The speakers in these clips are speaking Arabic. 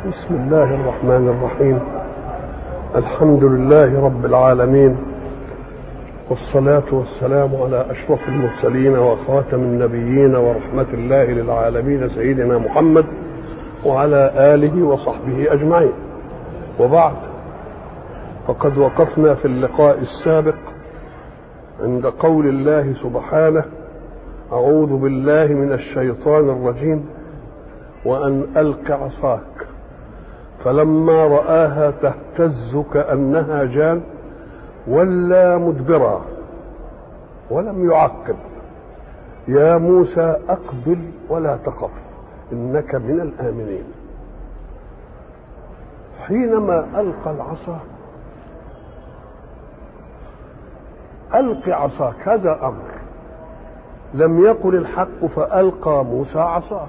بسم الله الرحمن الرحيم. الحمد لله رب العالمين، والصلاة والسلام على أشرف المرسلين وخاتم النبيين ورحمة الله للعالمين سيدنا محمد وعلى آله وصحبه أجمعين. وبعد، فقد وقفنا في اللقاء السابق عند قول الله سبحانه: أعوذ بالله من الشيطان الرجيم، وأن ألق عصاك فلما رآها تهتز كأنها جان ولى مدبرا ولم يعقب. يا موسى أقبل ولا تخف إنك من الآمنين. حينما ألقى العصا، ألق عصاك، هذا أمر. لم يقل الحق فألقى موسى عصاه،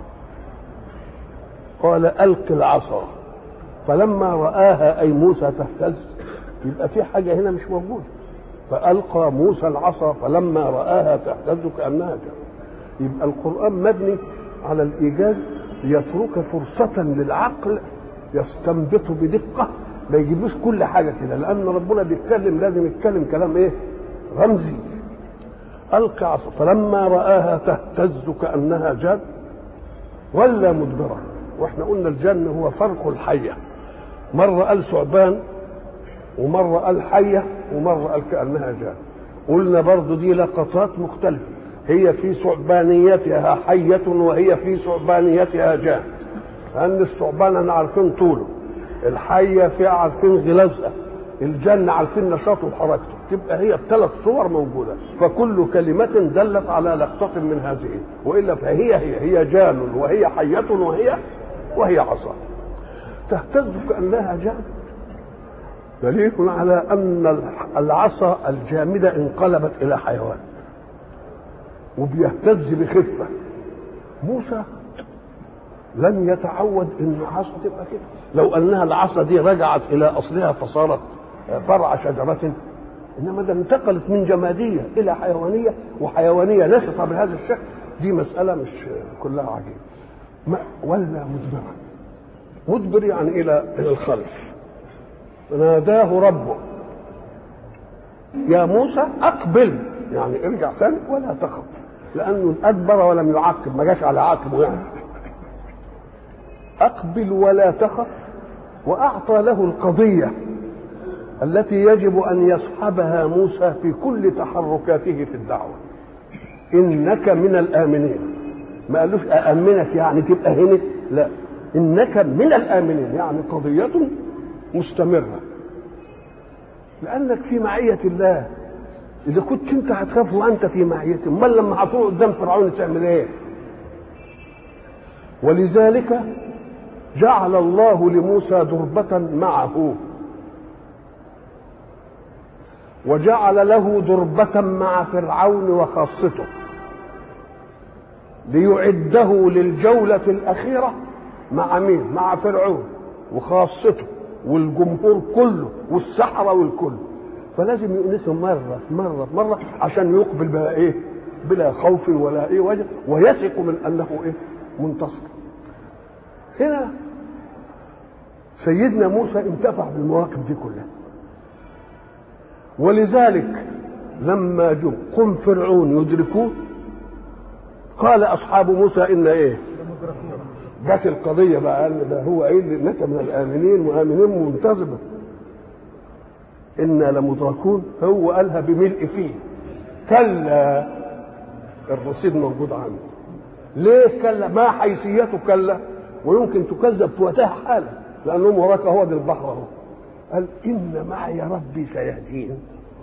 قال ألق العصا فلما رآها أي موسى تهتز، يبقى في حاجة هنا مش موجودة. فألقى موسى العصا فلما رآها تهتز كأنها جان. يبقى القرآن مبني على الإيجاز ليترك فرصة للعقل يستنبط بدقة، ما يجيبوش كل حاجة كده، لأن ربنا بيتكلم لازم يتكلم كلام إيه؟ رمزي. ألقى عصا فلما رآها تهتز كأنها جان ولا مدبرة. واحنا قلنا الجن هو فرق الحية، مرة قال ثعبان ومرة قال حية ومرة قال كأنها جان. قلنا برضو دي لقطات مختلفة، هي في ثعبانيتها حية وهي في ثعبانيتها جان، لأن الثعبان احنا عارفين طوله، الحية فيها عارفين غلازها، الجن عارفين نشاطه وحركته. تبقى هي الثلاث صور موجودة، فكل كلمة دلت على لقطة من هذه، وإلا فهي جان وهي حية وهي عصا. تهتز كأنها جان دليل على أن العصا الجامدة انقلبت إلى حيوان وبيهتز بخفة. موسى لم يتعود ان العصا تبقى كده، لو انها العصا دي رجعت الى اصلها فصارت فرع شجرة، انما ده انتقلت من جمادية الى حيوانية، وحيوانية نشطة بهذا الشكل، دي مسألة مش كلها عجيبة. ولا مدبر يعني الى الخلف. ناداه ربه يا موسى أقبل، يعني ارجع ثاني ولا تخف، لأنه أدبر ولم يعقب، ما جاش على عقبه يعني. أقبل ولا تخف، وأعطى له القضية التي يجب أن يصحبها موسى في كل تحركاته في الدعوة. إنك من الآمنين، ما قالوش أأمنك يعني تبقى هنا، لا، إنك من الآمنين يعني قضية مستمرة، لأنك في معية الله. إذا كنت أنت هتخاف وأنت في معيته، أمال لما هتروح قدام فرعون تعمل إيه؟ ولذلك جعل الله لموسى دربة معه، وجعل له دربة مع فرعون وخاصته، ليعده للجولة الأخيرة مع مين؟ مع فرعون وخاصته والجمهور كله والسحرة والكل. فلازم يؤنسهم مرة عشان يقبل بها ايه؟ بلا خوف ولا ايه وجه، ويثق من انه ايه؟ منتصر. هنا سيدنا موسى انتفع بالمواقف دي كلها، ولذلك لما جو قم فرعون يدركوه قال اصحاب موسى ان ايه؟ جت القضيه بقى، قال ده هو قايل انك من الامنين وامنين منتظمه، انا لمدركون. هو قالها بملء فيه، كلا، الرصيد موجود عنده. ليه كلا؟ ما حيثيته كلا؟ ويمكن تكذب في وقتها حالا، لانهم وراك هو دي البحر اهو. قال ان معي ربي سيهدين،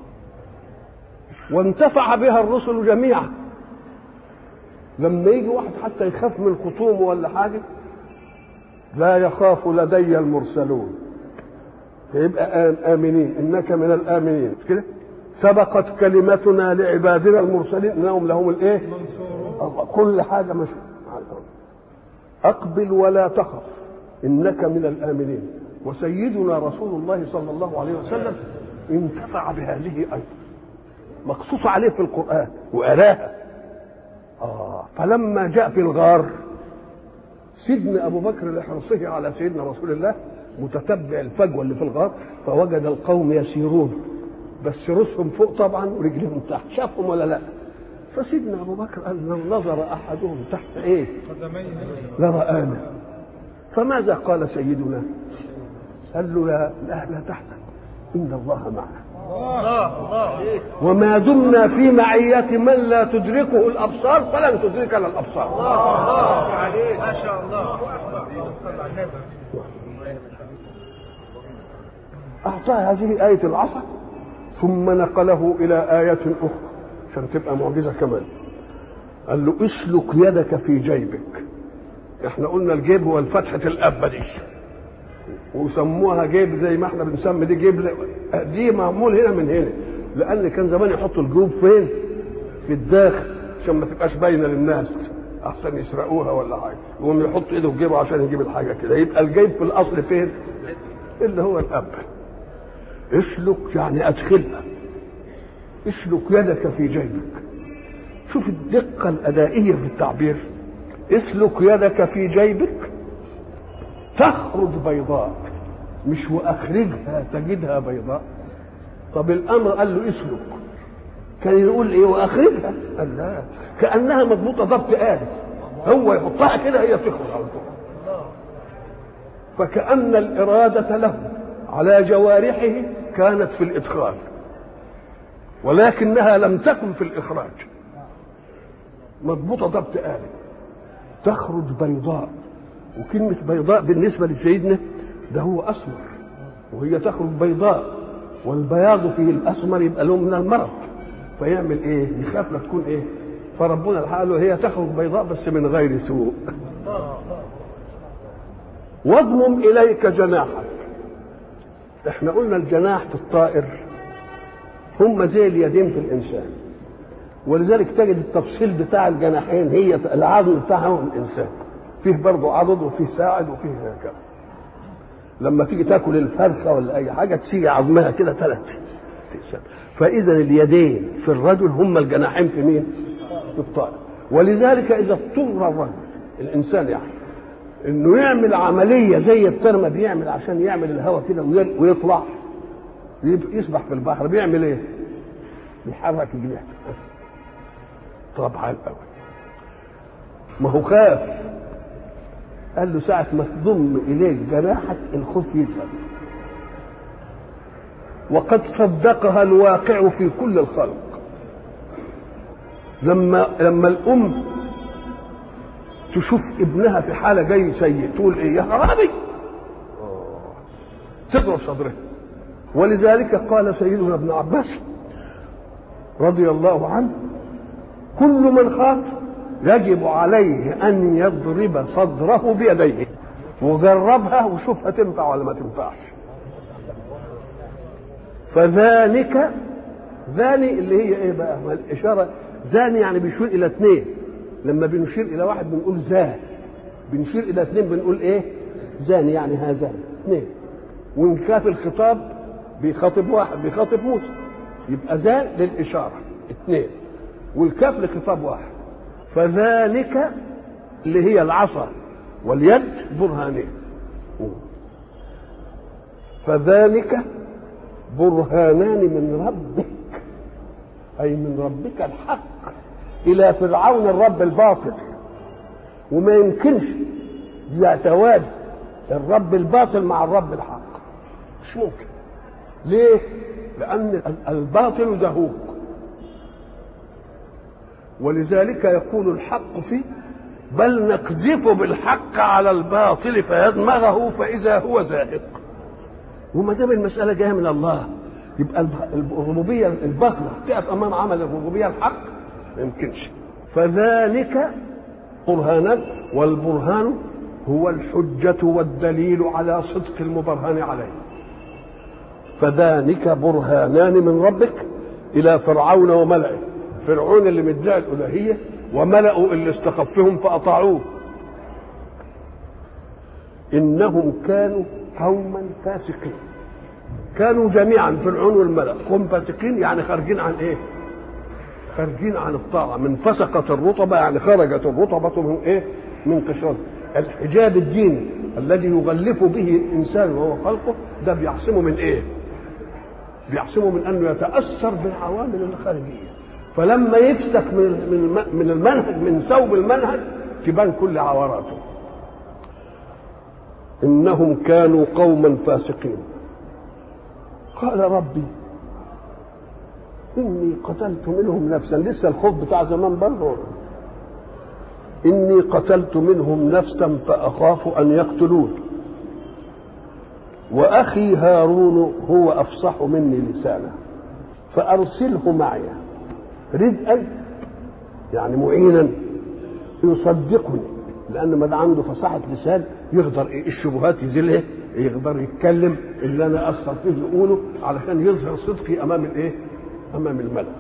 وانتفع بها الرسل جميعا. لما يجي واحد حتى يخاف من خصومه ولا حاجه، لا يخاف لدي المرسلون، فيبقى آمنين، إنك من الآمنين كده. سبقت كلمتنا لعبادنا المرسلين إنهم لهم الإيه؟ الله، كل حاجة مش. أقبل ولا تخف إنك من الآمنين. وسيدنا رسول الله صلى الله عليه وسلم انتفع بهذه أيضا، مقصوص عليه في القرآن وأراها. فلما جاء في الغار سيدنا أبو بكر لحرصه على سيدنا رسول الله متتبع الفجوة اللي في الغار، فوجد القوم يسيرون بس رؤوسهم فوق طبعا ورجلهم تحت، شافهم ولا لا؟ فسيدنا أبو بكر قال لو نظر أحدهم تحت إيه لرآنا. فماذا قال سيدنا؟ قال له يا لا تحت، إن الله معنا وما دمنا في معية من لا تدركه الأبصار فلن تدركنا الأبصار. ما شاء الله. أعطاه هذه آية العصا ثم نقله إلى آية أخرى عشان تبقى معجزة كمان. قال له اسلك يدك في جيبك. احنا قلنا الجيب هو الفتحة الأبة دي، وسموها جيب زي ما احنا بنسمي دي جيب، دي معمول هنا من هنا، لأن كان زمان يحطوا الجيوب فين؟ في الداخل عشان ما تبقاش باينة للناس، أحسن يسرقوها ولا حاجة، يقوم يحط إيده في جيبه عشان يجيب الحاجة كده. يبقى الجيب في الأصل فين؟ اللي هو الأب. اسلك يعني أدخلها، اسلك يدك في جيبك. شوف الدقة الأدائية في التعبير. اسلك يدك في جيبك تخرج بيضاء، مش وأخرجها تجدها بيضاء. طب الأمر قال له اسلك، كان يقول إيه وأخرجها؟ قال لا، كأنها مضبوطة ضبط آلي، هو يحطها كده هي تخرج على طول. فكأن الإرادة له على جوارحه كانت في الإدخال ولكنها لم تكن في الإخراج، مضبوطة ضبط آلي تخرج بيضاء. وكلمة بيضاء بالنسبة لسيدنا ده هو أسمر، وهي تخرج بيضاء، والبياض فيه الأسمر يبقى له من المرض، فيعمل إيه؟ يخاف لا تكون إيه؟ فربنا الحال هي تخرج بيضاء بس من غير سوء. واضمم إليك جناحك. احنا قلنا الجناح في الطائر هم زي اليدين في الإنسان، ولذلك تجد التفصيل بتاع الجناحين هي العظم بتاعهم الإنسان، فيه برضه عضد وفيه ساعد وفيه هكذا. لما تيجي تاكل الفرخة ولا أي حاجة تيجي عظمها كده ثلاث. فإذا اليدين في الرجل هم الجناحين في مين؟ في الطائر. ولذلك إذا اضطر الرجل الإنسان يعني إنه يعمل عملية زي الترمة بيعمل عشان يعمل الهواء كده ويطلع يسبح في البحر، بيعمل إيه؟ بيحرك جناحه. طبعا الأول ما هو خاف، قال له ساعة ما تضم إليك جناحك الخوف يذهب. وقد صدقها الواقع في كل الخلق. لما الأم تشوف ابنها في حالة جاي سيء تقول إيه؟ يا خرابي، تضرب صدره. ولذلك قال سيدنا ابن عباس رضي الله عنه كل من خاف يجب عليه أن يضرب صدره بيديه، وجربها وشوفها تنفع ولا ما تنفعش. فذلك ذاني اللي هي ايه بقى؟ ما الإشارة ذاني يعني بيشير إلى اثنين، لما بنشير إلى واحد بنقول ذا، بنشير إلى اثنين بنقول ايه؟ ذاني يعني هذان اثنين. وإن كان في الخطاب بيخاطب واحد بيخاطب موسى يبقى ذان للإشارة اثنين، والكاف لخطاب واحد. فذلك اللي هي العصا واليد برهانين. فذلك برهانان من ربك، أي من ربك الحق إلى فرعون الرب الباطل. وما يمكنش يتواجد الرب الباطل مع الرب الحق، مش ممكن. ليه؟ لأن الباطل زهوق، ولذلك يقول الحق فيه بل نقذف بالحق على الباطل فيدمغه فإذا هو زاهق. وما دام المسألة جاية من الله يبقى الربوبية الباطلة تقف أمام عمل الربوبية الحق؟ ما يمكنش. فذلك برهانا، والبرهان هو الحجة والدليل على صدق المبرهن عليه. فذلك برهانان من ربك إلى فرعون وملئه. فرعون اللي مدعي الألوهية وملأوا اللي استخفهم فأطاعوه. إنهم كانوا قوما فاسقين. كانوا جميعا فرعون والملأ قوم فاسقين، يعني خارجين عن ايه؟ خارجين عن الطاعة. من فسقت الرطبة يعني خرجت الرطبة من ايه؟ من قشرها. الحجاب الديني الذي يغلف به الانسان وهو خلقه ده بيعصمه من ايه؟ بيعصمه من انه يتاثر بالعوامل الخارجيه. فلما يفسخ من المنهج، من ثوب المنهج، تبان كل عوراته. انهم كانوا قوما فاسقين. قال ربي اني قتلت منهم نفسا، لسه الخوف بتاع زمان برضه، اني قتلت منهم نفسا فاخاف ان يقتلون واخي هارون هو افصح مني لسانا فارسله معي ردءا، يعني معينا يصدقني، لان ما ده عنده فصاحه لسان يقدر الشبهات يزيلها، يقدر يتكلم اللي انا اثر فيه يقوله علشان يظهر صدقي امام الايه؟ امام الملأ.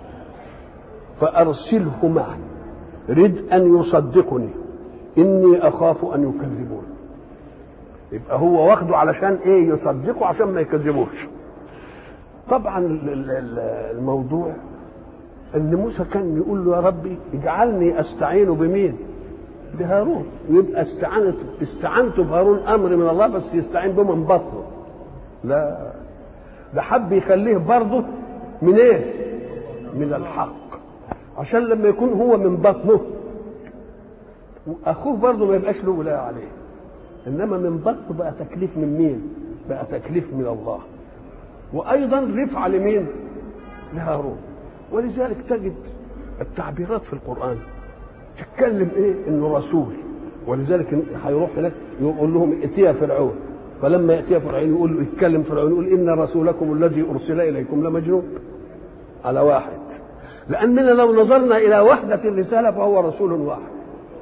فارسله معي ردءا يصدقني اني اخاف ان يكذبون. يبقى هو واخده علشان ايه؟ يصدقه عشان ما يكذبوش. طبعا الموضوع ان موسى كان يقول له يا ربي اجعلني استعين بمين؟ بهارون. يبقى استعنت بهارون امر من الله، بس يستعين به من بطنه. لا، ده حب يخليه برضه من ايه؟ من الحق، عشان لما يكون هو من بطنه اخوه برضه ما يبقاش له ولايه عليه. انما من بطنه بقى تكليف من مين؟ بقى تكليف من الله، وايضا رفعه لمين؟ لهارون. ولذلك تجد التعبيرات في القرآن تتكلم ايه؟ انه رسول. ولذلك هيروح هناك يقول لهم ائتيا فرعون، فلما ياتي فرعون يقول له يتكلم فرعون يقول ان رسولكم الذي ارسل اليكم لمجنون، على واحد. لاننا لو نظرنا الى وحده الرساله فهو رسول واحد.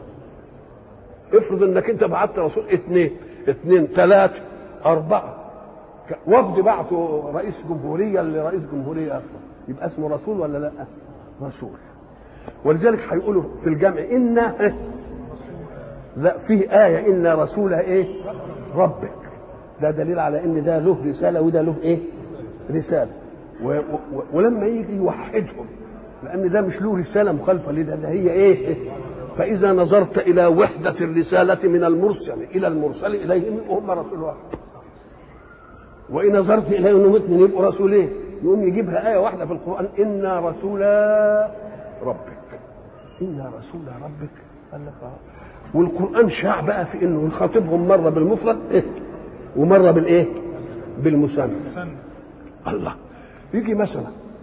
افرض انك انت بعت رسول اثنين ثلاثه اربعه، وفد بعته رئيس جمهوريه لرئيس جمهوريه اخر، يبقى اسمه رسول ولا لا؟ رسول. ولذلك هيقولوا في الجمع ان لا فيه آية ان رسول ايه؟ ربك. ده دليل على ان ده له رسالة وده له ايه؟ رسالة. ولما يجي يوحدهم، لان ده مش له رسالة مخالفة لده، ده هي ايه؟ فإذا نظرت إلى وحدة الرسالة من المرسل إلى المرسل إليهم هم رسول واحد، وإن نظرت إلى أنهم اثنين يبقوا رسولين، يقوم يجيبها آية واحدة في القرآن إنا رسول ربك. إنا رسول ربك. قال لك والقرآن شاع بقى في إنه يخاطبهم مرة بالمفرد ومرة بالإيه؟ بالمثنى. الله. يجي مثلا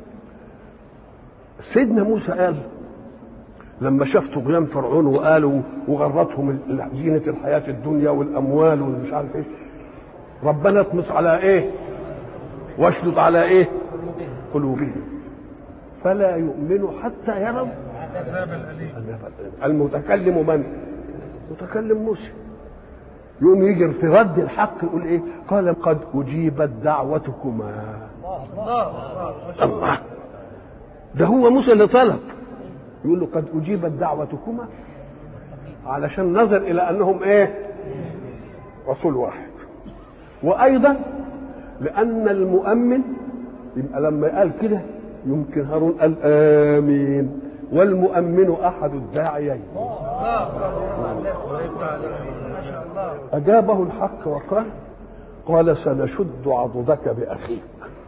سيدنا موسى قال لما شاف طغيان فرعون وقالوا وغرتهم زينة الحياة الدنيا والأموال والمش عارف إيه، ربنا اطمس على ايه؟ واشدد على ايه؟ قلوبهم فلا يؤمنوا حتى يروا العذاب الأليم. المتكلم من؟ متكلم موسى. يقوم يجي في رد الحق يقول ايه؟ قال قد اجيبت دعوتكما. الله، ده هو موسى اللي طلب، يقول له قد اجيبت دعوتكما، علشان نظر الى انهم ايه؟ رسول واحد. وايضا لان المؤمن يبقى لما قال كده يمكن هارون قال امين، والمؤمن احد الداعيين. اجابه الحق وقال قال سنشد عضدك باخيك.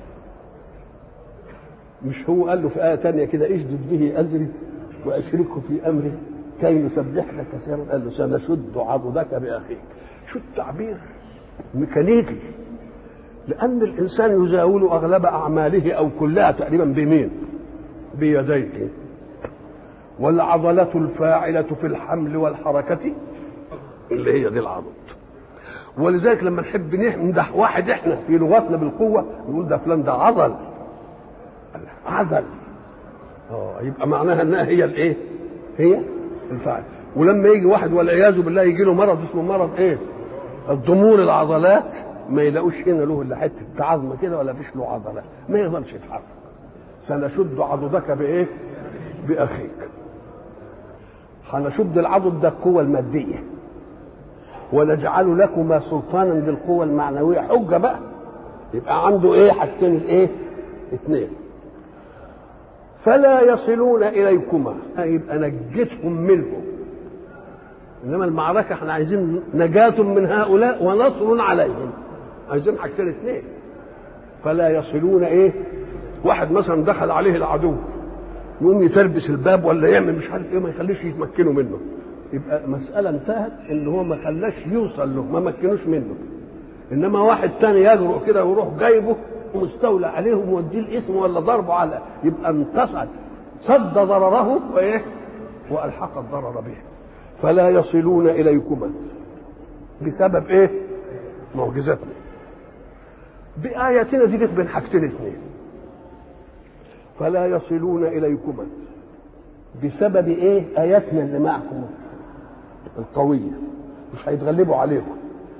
مش هو قال له في ايه ثانيه كده اشدد به ازري واشركه في امري كي نسبحك كثيرا؟ قال له سنشد عضدك باخيك. شو التعبير ميكانيكي، لأن الإنسان يزاول أغلب أعماله أو كلها تقريبا بمين؟ بيديه. والعضلة الفاعلة في الحمل والحركة اللي هي دي العضد. ولذلك لما نحب نمدح واحد احنا في لغتنا بالقوة نقول ده فلان ده عضل. عضل. يبقى معناها انها هي الايه؟ هي الفاعل. ولما يجي واحد والعياذ بالله يجي له مرض اسمه مرض ايه؟ الضمور العضلات، ما يلاقوش هنا له الا حته عظمه كده ولا فيش له عضلات، ما يقدرش يتحرك. سنشد عضدك بايه؟ باخيك. هنشد العضد ده القوه الماديه، ونجعل لكما سلطانا بالقوه المعنويه. حجه بقى، يبقى عنده ايه؟ حاجتين الايه؟ اثنين. فلا يصلون اليكما، يبقى نجتهم منهم انما المعركه احنا عايزين نجاة من هؤلاء ونصر عليهم، عايزين حاجتين اثنين. فلا يصلون ايه؟ واحد مثلا دخل عليه العدو يقوم يتربس الباب ولا يعمل مش عارف ايه، ما يخليش يتمكنوا منه، يبقى مساله انتهت ان هو ما خلاش يوصل له، ما مكنوش منه. انما واحد تاني يجرؤ كده ويروح جايبه ومستولى عليه وموديه الاسم ولا ضربه على، يبقى انتصر، صد ضرره وايه؟ والحق الضرر به. فلا يصلون اليكما بسبب ايه؟ معجزتنا. بآياتنا دي جت بين حاجتين اثنين. فلا يصلون اليكما بسبب ايه؟ اياتنا اللي معكم القويه، مش هيتغلبوا عليكم.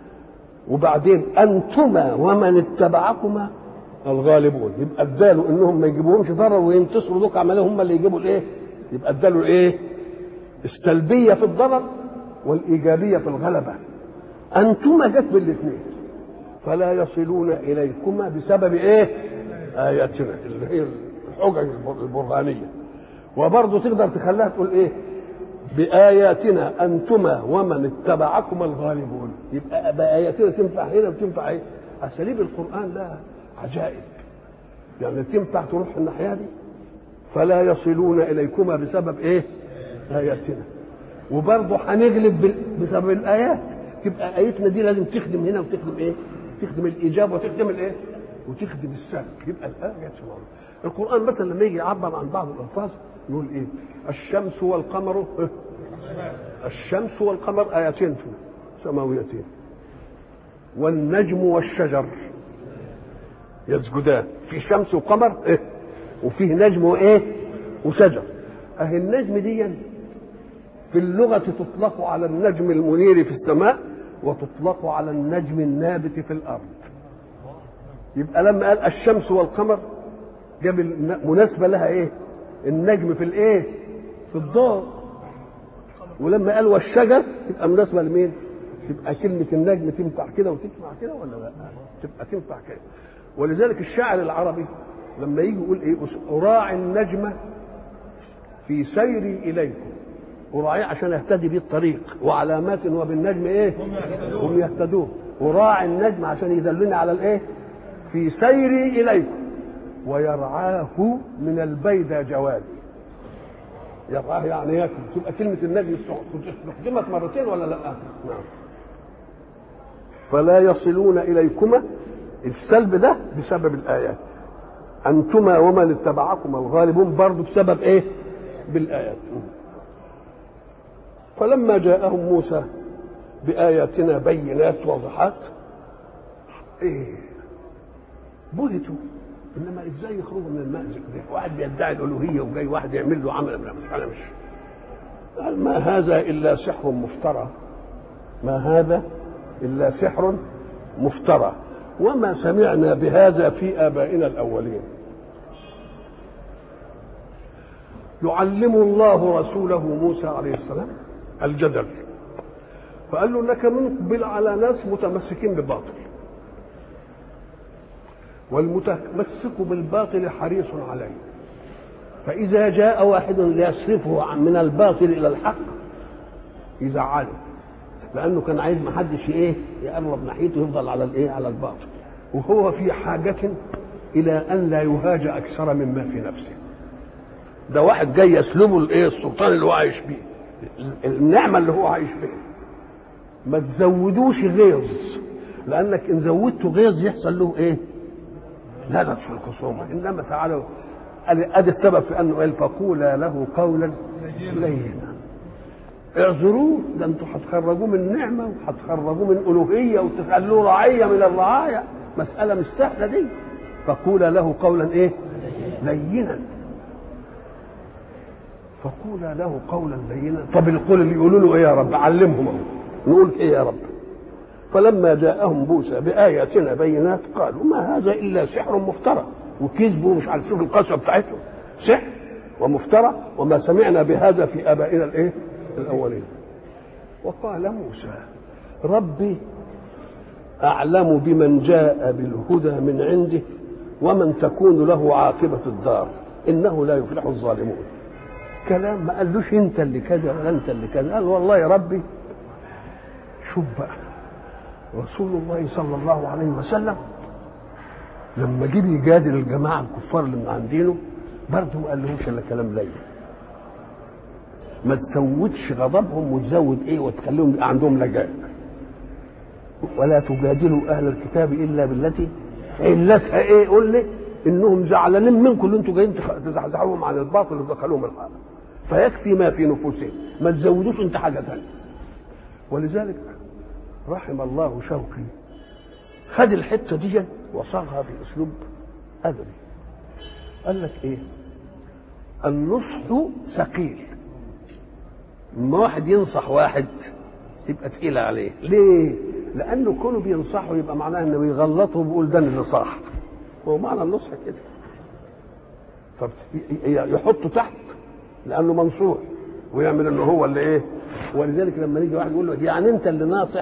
وبعدين انتما ومن اتبعكما الغالبون، يبقى ادالوا انهم ما يجيبوهمش ضرر وينتصروا، دوك عملهم هم اللي يجيبوا الايه؟ يبقى ادالوا الايه؟ السلبيه في الضرر والايجابيه في الغلبه. انتما جت بالاثنين. فلا يصلون اليكما بسبب ايه؟ اياتنا اللي هي الحجج البرهانيه. وبرضه تقدر تخليها تقول ايه؟ بآياتنا أنتما ومن اتبعكم الغالبون. يبقى بآياتنا تنفع هنا وتنفع ايه؟ أساليب القرآن لها عجائب، يعني تنفع تروح الناحية دي. فلا يصلون إليكما بسبب ايه؟ آياتنا. وبرضه هنغلب بسبب الآيات. تبقى آياتنا دي لازم تخدم هنا وتخدم ايه؟ تخدم الإيجاب وتخدم الايه؟ وتخدم السلب. يبقى الآيات سبحان. القرآن مثلا لما يجي يعبر عن بعض الألفاظ يقول ايه؟ الشمس والقمر، الشمس والقمر آيتين سماويتين، والنجم والشجر يسجدان. في شمس وقمر إيه؟ وفيه نجم وايه؟ وشجر. اهي النجم دي في اللغة تطلق على النجم المنير في السماء وتطلق على النجم النابت في الأرض. يبقى لما قال الشمس والقمر جاب مناسبة لها ايه؟ النجم في الايه؟ في الضوء. ولما قال والشجر تبقى مناسبة لمين؟ تبقى كلمة النجم تنفع كده وتنفع كده ولا لا؟ تبقى تنفع كده. ولذلك الشاعر العربي لما يجي يقول ايه؟ أراعي النجم في سيري إليكم، أراعي عشان يهتدي بيه الطريق، وعلامات وبالنجم ايه؟ هم يهتدون. أراعي النجم عشان يدلني على الايه؟ في سيري إليكم، ويرعاه من البيدى جوادي. يرعاه يعني ياكل. تبقى كلمة النجم استخدمت مرتين ولا لا؟ نعم. فلا يصلون إليكما، السلب ده بسبب الآيات. أنتما ومن اتبعكما الغالبون برضو بسبب إيه؟ بالآيات. فلما جاءهم موسى بآياتنا بينات واضحات إيه؟ بهتوا. انما ازاي يخرجوا من المأزق ده؟ واحد بيدعي الالوهيه وجاي واحد يعمل له عمل مش قال ما هذا الا سحر مفترى، ما هذا الا سحر مفترى وما سمعنا بهذا في آبائنا الأولين. يعلم الله رسوله موسى عليه السلام الجدل، فقال له انك مقبل على ناس متمسكين بباطل، والمتمسك بالباطل حريص عليه، فإذا جاء واحد ليصرفه من الباطل إلى الحق يزعله، لأنه كان عايز محدش إيه يقرب ناحيته، يفضل على الإيه على الباطل، وهو في حاجة إلى أن لا يهاج أكثر مما في نفسه. ده واحد جاي يسلبه الإيه السلطان اللي هو عايش بيه، النعمة اللي هو عايش بيه. ما تزودوش غيظ، لأنك إن زودته غيظ يحصل له إيه؟ لذة في الخصومة. إنما تعالوا ادي السبب في انه قال فقولا له قولا لينا. اعذروه، ده انتوا هتخرجوه من نعمه وهتخرجوه من الوهيه وتخلوه رعيه من الرعايا، مساله مش سهله دي. فقولا له قولا ايه؟ لينا. فقولا له قولا لينا. طب القول اللي يقولوا له ايه يا رب؟ علمهم اهو. نقول ايه يا رب؟ فلما جاءهم موسى بآياتنا بينات قالوا ما هذا الا سحر مفترى، وكذبوا مش عارف شوف القسوه بتاعتهم، سحر ومفترى وما سمعنا بهذا في ابائنا الايه الاولين. وقال موسى ربي اعلم بمن جاء بالهدى من عنده ومن تكون له عاقبه الدار انه لا يفلح الظالمون. كلام ما قالوش انت اللي كذا ولا انت اللي كذا، قال والله يا ربي شوف بقى رسول الله صلى الله عليه وسلم لما جه يجادل الجماعه الكفار اللي من عندينه برضه ما قالهمش الا كلام لين. ما تزودش غضبهم وتزود ايه وتخليهم يبقى عندهم لجاء. ولا تجادلوا اهل الكتاب الا بالتي علتها ايه؟ قول لي انهم زعلانين منكم اللي انتوا جايين تزعزعوهم عن الباطل وتدخلوهم الحق. فيكفي ما في نفوسهم، ما تزودوش انت حاجه ثانيه. ولذلك رحم الله شوقي خد الحته دي وصاغها في اسلوب ادبي. قال لك ايه؟ النصح ثقيل. لما واحد ينصح واحد يبقى تقيل عليه. ليه؟ لانه كونه بينصحه يبقى معناه انه بيغلطه وبيقول ده اللي صح. هو معنى النصح كده. فيحطه تحت لانه منصوح ويعمل انه هو اللي ايه. ولذلك لما يجي واحد يقول له يعني انت اللي ناصح،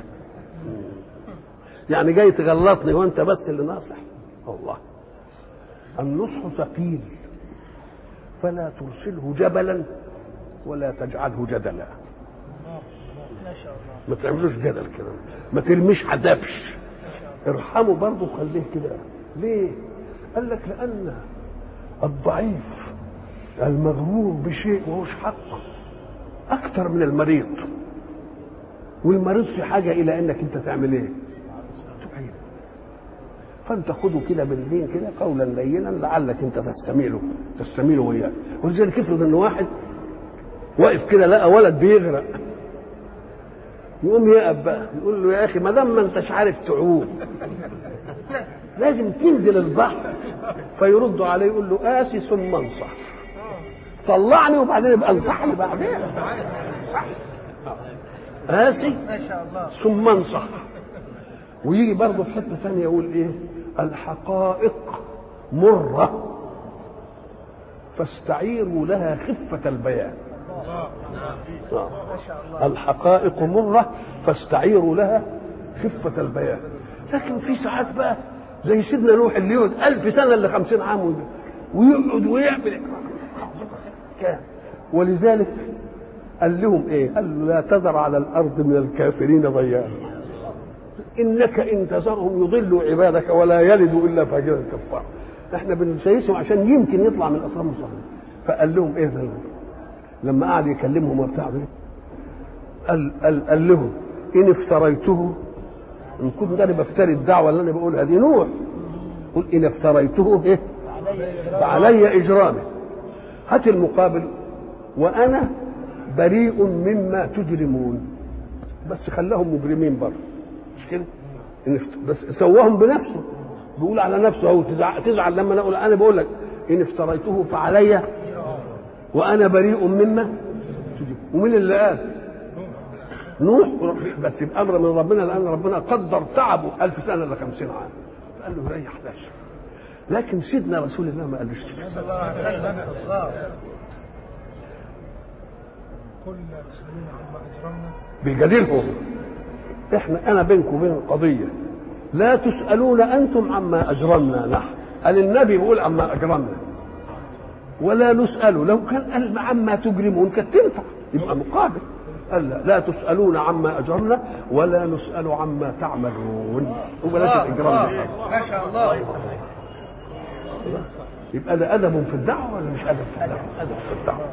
يعني جاي تغلطني وانت بس اللي ناصح. الله. النصح ثقيل فلا ترسله جبلا ولا تجعله جدلا. ما شاء الله. ما تعملوش جدل كده، ما ترميش حدبش، ارحمه برضه خليه كده. ليه؟ قال لك لان الضعيف المغرور بشيء وهوش حق اكثر من المريض. والمريض في حاجه الى انك انت تعمل ايه؟ تعين. فانت خده كده باللين كده قولا لينا لعلك انت تستميله وياه. ولذلك افرض ان واحد واقف كده لقى ولد بيغرق، يقوم يقف بقى يقول له يا اخي ما دام ما انتش عارف تعوم لازم تنزل البحر. فيرد عليه يقول له آسي ثم انصح. طلعني وبعدين يبقى انصحني بعدين. صح. آسي ما شاء الله. ثم انصح. ويجي برضه في حته ثانيه يقول ايه؟ الحقائق مره فاستعيروا لها خفه البيان. ما شاء الله. الحقائق مره فاستعيروا لها خفه البيان. لكن في ساعات بقى زي سيدنا نوح اللي يقعد 1000 سنه ل 50 عام ويقعد ويعمل كان. ولذلك قال لهم ايه؟ قال له لا تذر على الارض من الكافرين ضيانا انك ان تذرهم يضلوا عبادك ولا يلدوا الا فاجرا كفارا. احنا بنسيسهم عشان يمكن يطلع من اصحاب المصالح. فقال لهم ايه ده؟ لما قعد يكلمهم وبتاع قال لهم ان افتريته، ان كنت انا بفتري الدعوه اللي انا بقولها دي نوح، قل ان افتريته ايه؟ فعلي اجرامه. هات المقابل وانا بريء مما تجرمون. بس خلاهم مجرمين برضه مش كده؟ بس سواهم بنفسه، بيقول على نفسه اهو. تزعل لما انا اقول انا بقول لك ان افتريته فعلي وانا بريء مما تجرمون. ومين اللي قال؟ نوح. بس بامر من ربنا لان ربنا قدر تعبه 1000 سنه ل 50 عام. فقال له ريح نفسك. لكن سيدنا رسول الله ما قالوش كده. صلى الله عليه وسلم. كل تسألون عما أجرمنا بيجادلهم. انا بينكم وبين قضيه لا تسالون انتم عما اجرمنا نحن. قال النبي بيقول عما اجرمنا ولا نسال. لو كان قال عما تجرمون كانت تنفع يبقى مقابل. قال لا تسالون عما اجرمنا ولا نسال عما تعملون. وبلاش الاجرام. ما شاء الله. يبقى ده ادب في الدعوه ولا مش ادب في الدعوه؟ ادب في الدعوه.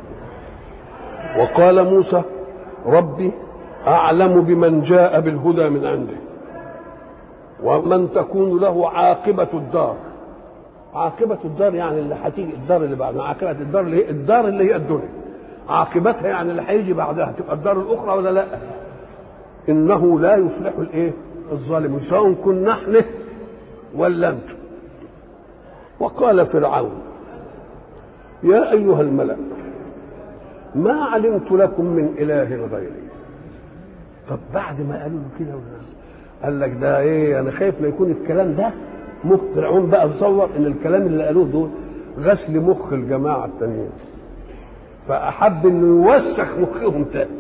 وقال موسى ربي اعلم بمن جاء بالهدى من عنده ومن تكون له عاقبه الدار. عاقبه الدار يعني اللي هتيجي الدار اللي بعدها. عاقبه الدار اللي هي الدنيا. عاقبتها يعني اللي هيجي بعدها تبقى الدار الاخرى ولا لا؟ انه لا يفلح الايه؟ الظالمون سواء كنا نحن ولا انتم. وقال فرعون يا ايها الملأ ما علمت لكم من اله غيري. طب بعد ما قالوا له كده قال لك ده ايه؟ انا خايف لا يكون الكلام ده مخ فرعون بقى تصور ان الكلام اللي قالوه دول غسل مخ الجماعه التانيين، فاحب انه يوسخ مخهم تاني.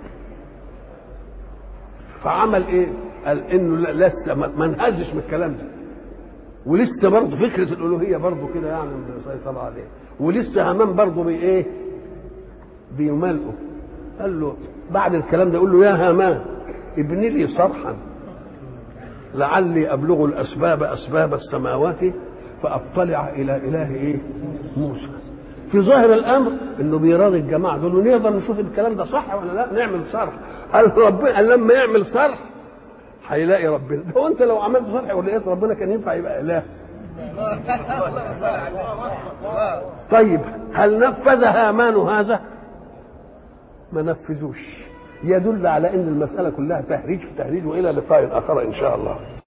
فعمل ايه؟ قال انه لسه ما انهزش من الكلام ده، ولسه برضه فكره الالوهيه برضه كده يعني مسيطره عليه، ولسه هامان برضه بيملقه. قال له بعد الكلام ده يقول له يا هامان ابن لي صرحا لعلي ابلغ اسباب السماوات فاطلع الى اله ايه؟ موسى. في ظاهر الامر انه بيراضي الجماعه دول، ونقدر نشوف الكلام ده صح ولا لا. نعمل صرح، قال ربنا لما يعمل صرح هيلاقي ربنا. ده وانت لو عملت صرح ولقيت ربنا كان ينفع يبقى اله؟ طيب هل نفذ هامان هذا؟ ما نفذوش. يدل على ان المساله كلها تهريج في تهريج. والى لقاء اخر ان شاء الله.